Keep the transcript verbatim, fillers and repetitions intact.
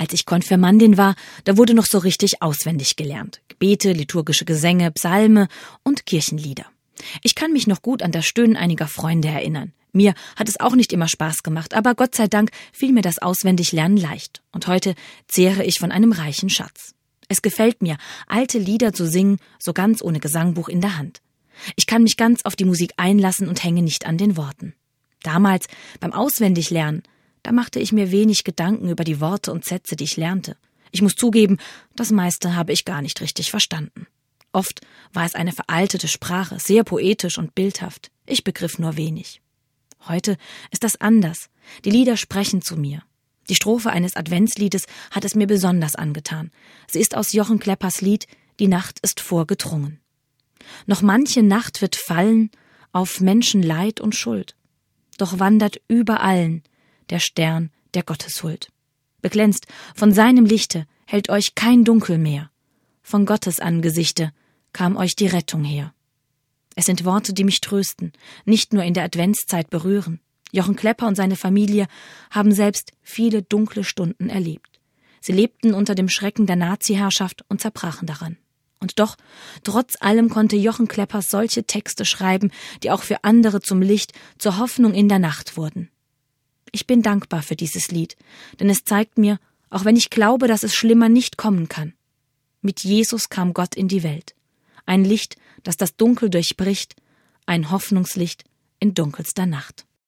Als ich Konfirmandin war, da wurde noch so richtig auswendig gelernt. Gebete, liturgische Gesänge, Psalme und Kirchenlieder. Ich kann mich noch gut an das Stöhnen einiger Freunde erinnern. Mir hat es auch nicht immer Spaß gemacht, aber Gott sei Dank fiel mir das Auswendiglernen leicht. Und heute zehre ich von einem reichen Schatz. Es gefällt mir, alte Lieder zu singen, so ganz ohne Gesangbuch in der Hand. Ich kann mich ganz auf die Musik einlassen und hänge nicht an den Worten. Damals, beim Auswendiglernen, da machte ich mir wenig Gedanken über die Worte und Sätze, die ich lernte. Ich muss zugeben, das meiste habe ich gar nicht richtig verstanden. Oft war es eine veraltete Sprache, sehr poetisch und bildhaft. Ich begriff nur wenig. Heute ist das anders. Die Lieder sprechen zu mir. Die Strophe eines Adventsliedes hat es mir besonders angetan. Sie ist aus Jochen Kleppers Lied »Die Nacht ist vorgedrungen«. Noch manche Nacht wird fallen auf Menschen Leid und Schuld. Doch wandert über allen der Stern der Gotteshuld. Beglänzt von seinem Lichte hält euch kein Dunkel mehr. Von Gottes Angesichte kam euch die Rettung her. Es sind Worte, die mich trösten, nicht nur in der Adventszeit berühren. Jochen Klepper und seine Familie haben selbst viele dunkle Stunden erlebt. Sie lebten unter dem Schrecken der Nazi-Herrschaft und zerbrachen daran. Und doch, trotz allem konnte Jochen Klepper solche Texte schreiben, die auch für andere zum Licht, zur Hoffnung in der Nacht wurden. Ich bin dankbar für dieses Lied, denn es zeigt mir, auch wenn ich glaube, dass es schlimmer nicht kommen kann. Mit Jesus kam Gott in die Welt. Ein Licht, das das Dunkel durchbricht, ein Hoffnungslicht in dunkelster Nacht.